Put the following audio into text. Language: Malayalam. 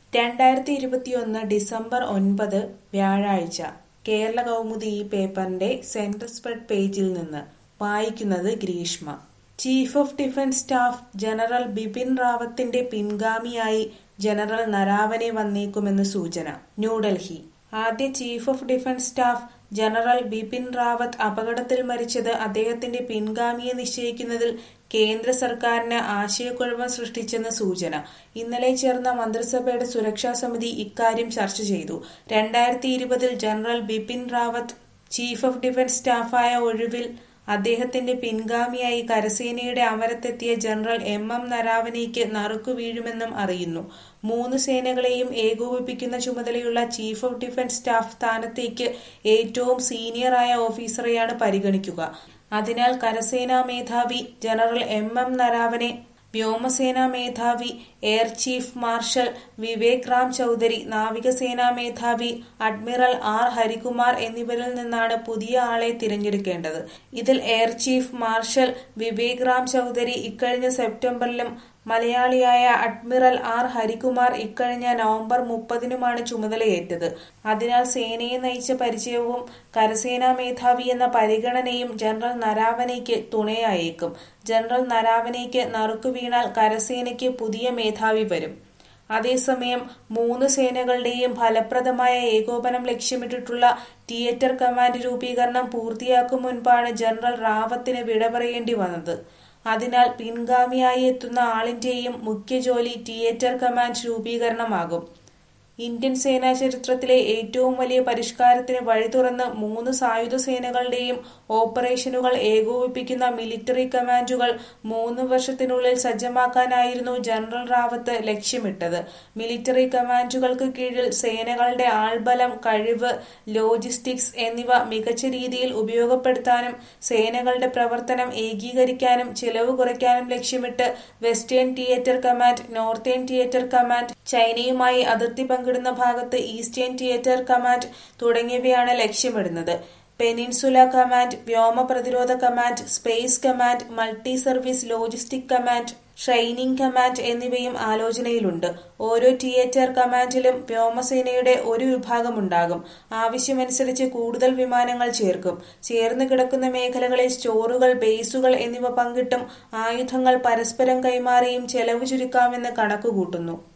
2021 ഡിസംബർ 9 വ്യാഴാഴ്ച കേരള കൗമുദി ഈ പേപ്പറിന്റെ സെന്റർ സ്പ്രെഡ് പേജിൽ നിന്ന് വായിക്കുന്നത് Greeshma. Chief of defence staff general Bipin റാവത്തിന്റെ പിൻഗാമിയായി ജനറൽ നരാവനെ വന്നേക്കുമെന്ന് സൂചന. ന്യൂഡൽഹി: ആദ്യ chief of defence staff general Bipin Rawat അപകടത്തിൽ മരിച്ചത് അദ്ദേഹത്തിന്റെ പിൻഗാമിയെ നിശ്ചയിക്കുന്നതിൽ കേന്ദ്ര സർക്കാരിന് ആശയക്കുഴപ്പം സൃഷ്ടിച്ചെന്ന് സൂചന. ഇന്നലെ ചേർന്ന മന്ത്രിസഭയുടെ സുരക്ഷാ സമിതി ഇക്കാര്യം ചർച്ച ചെയ്തു. 2020 general Bipin Rawat chief of defence സ്റ്റാഫായ ഒഴിവിൽ അദ്ദേഹത്തിന്റെ പിൻഗാമിയായി കരസേനയുടെ അമരത്തെത്തിയ ജനറൽ എം നരാവനെയ്ക്ക് നറുക്കുവീഴുമെന്നും അറിയുന്നു. മൂന്ന് സേനകളെയും ഏകോപിപ്പിക്കുന്ന ചുമതലയുള്ള ചീഫ് ഓഫ് ഡിഫൻസ് സ്റ്റാഫ് സ്ഥാനത്തേക്ക് ഏറ്റവും സീനിയറായ ഓഫീസറെയാണ് പരിഗണിക്കുക. അതിനാൽ കരസേനാ മേധാവി ജനറൽ എം നരാവനെ, വ്യോമസേനാ മേധാവി air chief marshal Vivek Ram Chaudhari, നാവികസേനാ മേധാവി അഡ്മിറൽ ആർ ഹരികുമാർ എന്നിവരിൽ നിന്നാണ് പുതിയ ആളെ തിരഞ്ഞെടുക്കേണ്ടത്. ഇതിൽ air chief marshal Vivek Ram Chaudhari ഇക്കഴിഞ്ഞ സെപ്റ്റംബറിലും മലയാളിയായ അഡ്മിറൽ ആർ ഹരികുമാർ ഇക്കഴിഞ്ഞ നവംബർ 30-നുമാണ് ചുമതലയേറ്റത്. അതിനാൽ സേനയെ നയിച്ച പരിചയവും കരസേനാ മേധാവി എന്ന പരിഗണനയും ജനറൽ നരാവനെയ്ക്ക് തുണയായേക്കും. ജനറൽ നരാവനെയ്ക്ക് നറുക്കു വീണാൽ കരസേനയ്ക്ക് പുതിയ മേധാവി വരും. അതേസമയം മൂന്ന് സേനകളുടെയും ഫലപ്രദമായ ഏകോപനം ലക്ഷ്യമിട്ടിട്ടുള്ള തിയേറ്റർ കമാൻഡ് രൂപീകരണം പൂർത്തിയാക്കും മുൻപാണ് ജനറൽ റാവത്തിന് വിട പറയേണ്ടി വന്നത്. അതിനാൽ പിൻഗാമിയായി എത്തുന്ന ആളിന്റെയും മുഖ്യ ജോലി തിയേറ്റർ കമാൻഡ് രൂപീകരണമാകും. ഇന്ത്യൻ സേനാ ചരിത്രത്തിലെ ഏറ്റവും വലിയ പരിഷ്കാരത്തിന് വഴി തുറന്ന് മൂന്ന് സായുധ സേനകളുടെയും ഓപ്പറേഷനുകൾ ഏകോപിപ്പിക്കുന്ന മിലിറ്ററി കമാൻഡുകൾ 3 വർഷത്തിനുള്ളിൽ സജ്ജമാക്കാനായിരുന്നു ജനറൽ റാവത്ത് ലക്ഷ്യമിട്ടത്. മിലിറ്ററി കമാൻഡുകൾക്ക് കീഴിൽ സേനകളുടെ ആൾബലം, കഴിവ്, ലോജിസ്റ്റിക്സ് എന്നിവ മികച്ച രീതിയിൽ ഉപയോഗപ്പെടുത്താനും സേനകളുടെ പ്രവർത്തനം ഏകീകരിക്കാനും ചിലവ് കുറയ്ക്കാനും ലക്ഷ്യമിട്ട് western theatre command, northern theatre command, ചൈനയുമായി അതിർത്തി പങ്കിടുന്ന ഭാഗത്ത് ഈസ്റ്റേൺ തിയേറ്റർ കമാൻഡ് തുടങ്ങിയവയാണ് ലക്ഷ്യമിടുന്നത്. പെനിൻസുല കമാൻഡ്, വ്യോമ പ്രതിരോധ command, space command, multi service logistic command, training command എന്നിവയും ആലോചനയിലുണ്ട്. ഓരോ തിയേറ്റർ കമാൻഡിലും വ്യോമസേനയുടെ ഒരു വിഭാഗമുണ്ടാകും. ആവശ്യമനുസരിച്ച് കൂടുതൽ വിമാനങ്ങൾ ചേർക്കും. ചേർന്ന് കിടക്കുന്ന മേഖലകളിൽ സ്റ്റോറുകൾ, ബേസുകൾ എന്നിവ പങ്കിട്ടും ആയുധങ്ങൾ പരസ്പരം കൈമാറിയും ചെലവ് ചുരുക്കാമെന്ന് കണക്കുകൂട്ടുന്നു.